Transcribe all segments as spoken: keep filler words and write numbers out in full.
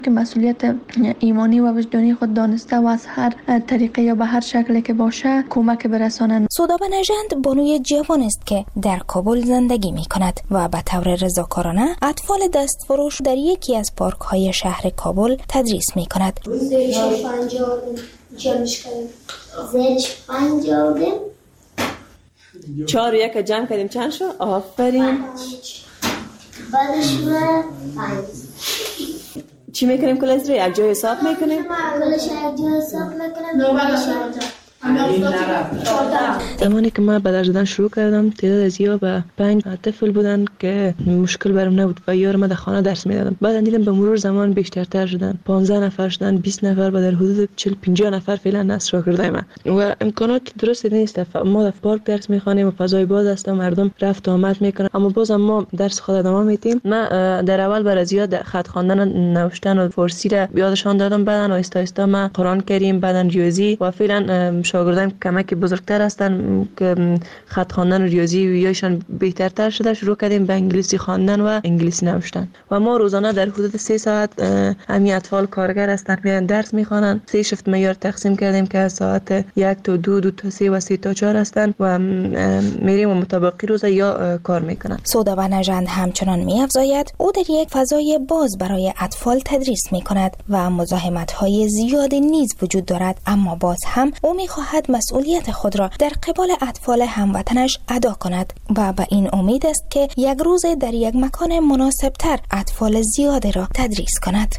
که مسئولیت ایمانی و وجدانی خود دانسته و از هر طریقه یا به هر شکلی که باشه کمک برسانند. سودابه نژند بانوی جوان است که در کابل زندگی می کند و به طور رضاکارانه اطفال دستفروش در یکی از پارک های شهر کابل تدریس می کند. زیرش پنج آوردیم جمعش کردیم زیرش پنج آوردیم چهار و یک جمع کردیم چند شد؟ آفرین. بعدش ما پنج. چی میکنیم کلش رو یک جای حساب میکنیم؟ کلش یک جای حساب میکنیم. زمانی که من به درس دادن شروع کردم تعداد از یا به پنج طفل بودن که مشکل برام نبود و یار من در خانه درس میدادم. بعد دیدم به مرور زمان بیشترتر شدن، پانزده نفر شدن، بیست نفر و در حدود چهل پنجاه نفر فعلا نصر شاگردای من و امکانات درست نیست. ما در پارک درس میخوانیم و فضای باز است و مردم رفت و آمد میکنن، اما بازم ما درس خود ادامه میدیم. من در اول برای زیاد خط خواندن و نوشتن و فارسی را یادشان دادم، بعدن آهسته آهسته من قرآن کریم، بعدن ریاضی و فعلا شاگردان کمک بزرگتر هستن که خط خواندن و ریاضی و یایشان بهترتر شده. شروع کردیم به انگلیسی خواندن و انگلیسی نوشتن و ما روزانه در حدود سه ساعت همین اطفال کارگر هستن میان درس میخوانن. سه شفت معیار تقسیم کردیم که از ساعت یک تا دو، دو تا سه و سه تا چهار هستن و میریم و مطابقی روز یا کار میکنن. سودابه نژند همچنان میافزاید او در یک فضای باز برای اطفال تدریس میکند و مزاحمت های زیادی نیز وجود دارد، اما باز هم او میخواهد مسئولیت خود را در قبال اطفال هموطنش ادا کند و به این امید است که یک روز در یک مکان مناسب تر اطفال زیاده را تدریس کند.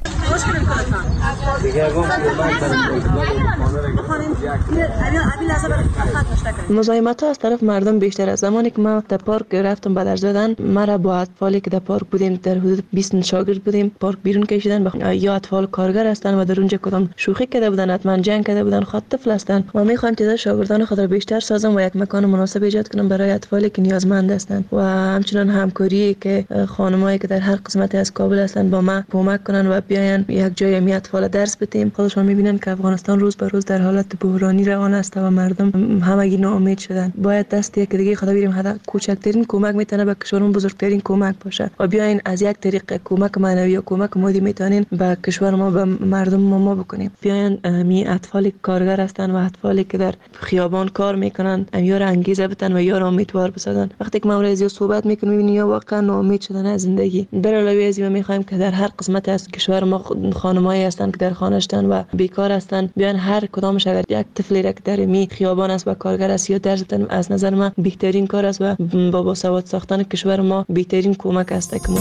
مزاحمت ها از طرف مردم بیشتر است. زمانی که ما در پارک رفتم به درس دادن، مرا با اطفالی که در پارک بودیم در حدود بیست شاگرد بودیم پارک بیرون کشیدن. یا اطفال کارگر هستند و در اونجا کدام شوخی کرده بودن، حتما جنگ کرده بودن، خود طفل هستند و میخوایم تعداد شاگردان خود را بیشتر سازم و یک مکان مناسب ایجاد کنم برای اطفالی که نیازمند هستند و همچنین همکاری که خانمایی که در هر قسمتی از کابل هستند با ما کمک کنن و بیاین یک جای می اطفال درس بدیم. خودشون میبینن که افغانستان روز به روز در حالت بحرانی روان است و مردم همگی ناامید شدن. باید دست یک دیگه خدا بیریم، حتی کوچکترین کمک میتونه به کشورمون بزرگترین کمک باشه و بیاین از یک طریق کمک معنوی یا کمک مادی میتونین به کشور ما به مردم ما, ما بکنیم. بیاین می اطفال کارگر هستن و اطفالی که در خیابان کار میکنن امیار انگیزه بتن و یار امیدوار بسازن. وقتی که ما از صحبت میکنیم میبینیم یا واقعا ناامید شدن از زندگی. در علاوه از این میخوایم که در هر قسمت از کشور ما خانمایی هستن که در خانه هستن و بیکار هستن، بیان هر کدامش اگر یک طفلی را که در می خیابان است و کارگر است یا درس دادن، از نظر من بهترین کار است و با باسواد ساختن کشور ما بهترین کمک است که ما.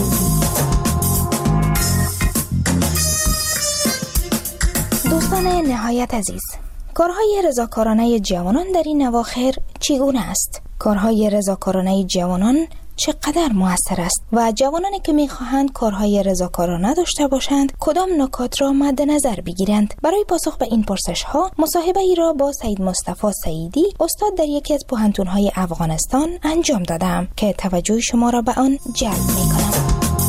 دوستان نهایت عزیز، کارهای رضاکارانه جوانان در این اواخر چگونه است؟ کارهای رضاکارانه جوانان چقدر مؤثر است و جوانانی که می‌خواهند کارهای رضاکارانه داشته باشند کدام نکات را مد نظر بگیرند؟ برای پاسخ به این پرسش‌ها مصاحبه ای را با سید مصطفی سعیدی استاد در یکی از پوهنتون‌های افغانستان انجام دادم که توجه شما را به آن جلب می‌کنم.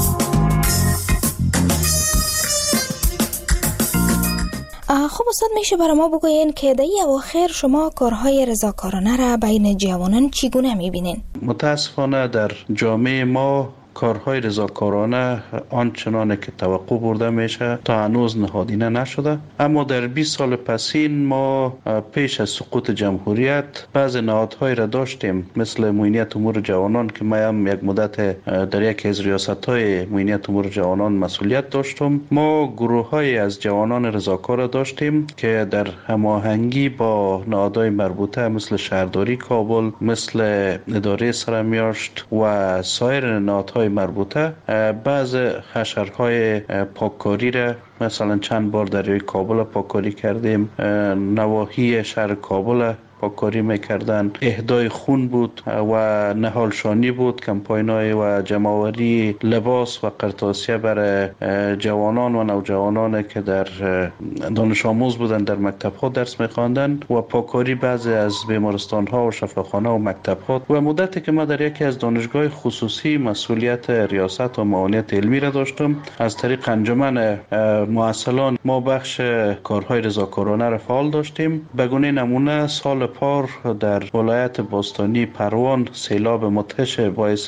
خب استاد، میشه برای ما بگوین که در این اواخر شما کارهای رضاکارانه را بین جوانان چگونه میبینین؟ متاسفانه در جامعه ما کارهای رضاکارانه آنچنان که توقع برده میشه تا هنوز نهادینه نشده، اما در بیست سال پسین ما پیش از سقوط جمهوریت بعض نهادهای را داشتیم مثل معینیت امور جوانان که ما هم یک مدت در یکی از ریاست‌های معینیت امور جوانان مسئولیت داشتم. ما گروه‌های از جوانان رضاکار داشتیم که در هماهنگی با نهادهای مربوطه مثل شهرداری کابل، مثل اداره سرمیاشت و سایر نهادهای مربوطه بعض حشرهای پاککاری را مثلا چند بار دریای کابل پاککاری کردیم، نواحی شهر کابل پاککاری میکردن، اهدای خون بود و نهالشانی بود، کمپاینای و جمع‌آوری لباس و قرطاسیه برای جوانان و نوجوانان که در دانش آموز بودن در مکتب ها درس میخواندن و پاککاری بعضی از بیمارستان ها و شفاخانه و مکتب ها. و مدتی که ما در یکی از دانشگاه خصوصی مسئولیت ریاست و معاونیت علمی را داشتم، از طریق انجمن مؤصلان ما بخش کارهای رضاکارانه را فعال داشتیم. به گونه نمونه سال پار در ولایت باستانی پروان سیلاب مدهش باعث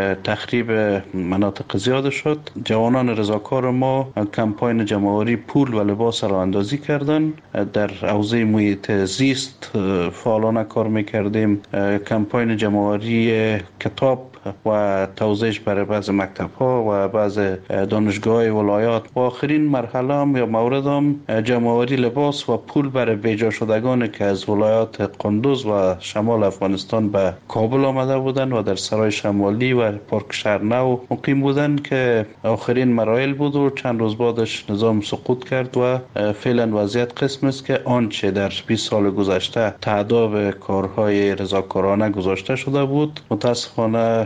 تخریب مناطق زیاد شد. جوانان رضاکار ما کمپاین جمع‌آوری پول و لباس را اندازی کردند. در حوزه محیط زیست فعالانه کار میکردیم. کمپاین جمع‌آوری کتاب و توزیعش برای بعض مکتب ها و بعض دانشگاه ولایات و آخرین مرحله هم یا مورد هم جمع‌آوری لباس و پول برای بیجا شدگان که از ولایات قندوز و شمال افغانستان به کابل آمده بودند و در سرای شمالی و پارک شهر نو مقیم بودند که آخرین مراحل بود و چند روز بعدش نظام سقوط کرد و فعلا وضعیت قسم است که آنچه در بیست سال گذشته تعداد کارهای رضاکارانه گذاشته شده بود متاسفانه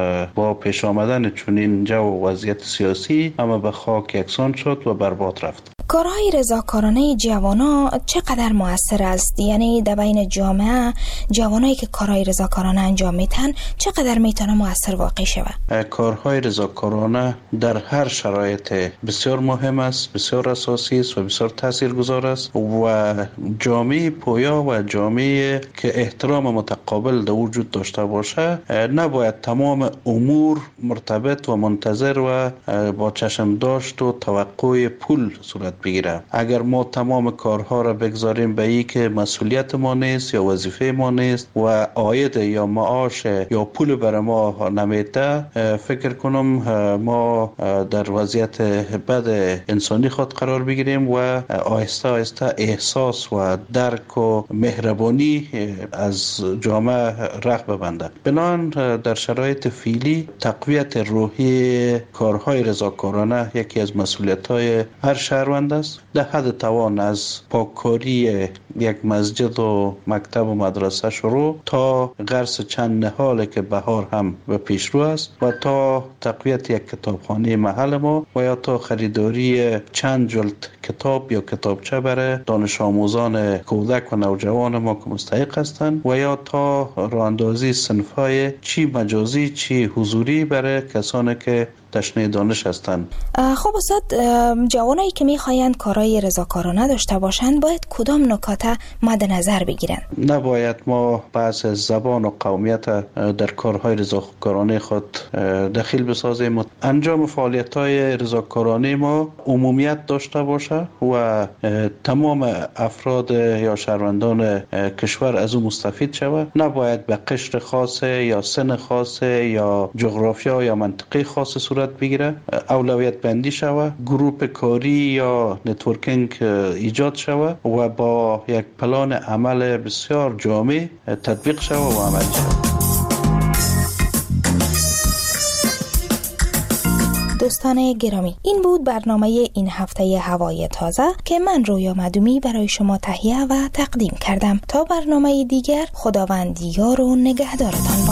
با پیش آمدن چنین جو و وضعیت سیاسی اما به خاک یکسان شد و برباد رفت. کارهای رضاکارانه جوانا چقدر مؤثر است؟ یعنی در بین جامعه جوانایی که کارهای رضاکارانه انجام میتن چقدر میتونه مؤثر واقع شود؟ کارهای رضاکارانه در هر شرایط بسیار مهم است، بسیار اساسی است و بسیار تاثیرگذار است و جامعه پویا و جامعه که احترام متقابل در وجود داشته باشه نباید تمام امور مرتبط و منتظر و با چشم داشت و توقع پول صورت بگیره. اگر ما تمام کارها را بگذاریم به این که مسئولیت ما نیست یا وظیفه ما نیست و عاید یا معاش یا پول برای ما نمیده، فکر کنم ما در وضعیت بد انسانی خود قرار بگیریم و آهسته آهسته احساس و درک و مهربانی از جامعه رخ ببنده. بنابراین در شرایط فعلی تقویت روحی کارهای رضاکارانه یکی از مسئولیت‌های هر شهروند است. در حد توان از پاککاری یک مسجد و مکتب و مدرسه شروع تا غرس چند نهال که بهار هم به پیشرو است و تا تقویت یک کتابخانه محل ما و یا تا خریداری چند جلد کتاب یا کتابچه برای دانش آموزان کودک و نوجوان ما که مستحق هستند و یا تا راهاندازی صنف‌های چی مجازی چی حضوری برای کسانی که تشنه دانش هستند. خب استاد، جوانایی که میخواین کارهای رضاکارانه داشته باشند باید کدام نکات مد نظر بگیرند؟ نباید ما بحث زبان و قومیت در کارهای رضاکارانه خود دخیل بسازیم. انجام فعالیت‌های رضاکارانه ما عمومیت داشته باشه و تمام افراد یا شهروندان کشور از او مستفید شود. نباید به قشر خاصه یا سن خاصه یا جغرافیا یا منطقه خاص صورت بگیره. اولویت بندی شود، گروپ کاری یا نتورکینگ ایجاد شود و با یک پلان عمل بسیار جامع تطبیق شود و عمل شود. دوستان گرامی، این بود برنامه این هفته هوای تازه که من رویا مدومی برای شما تهیه و تقدیم کردم. تا برنامه دیگر، خداوند یار و نگهدارتان.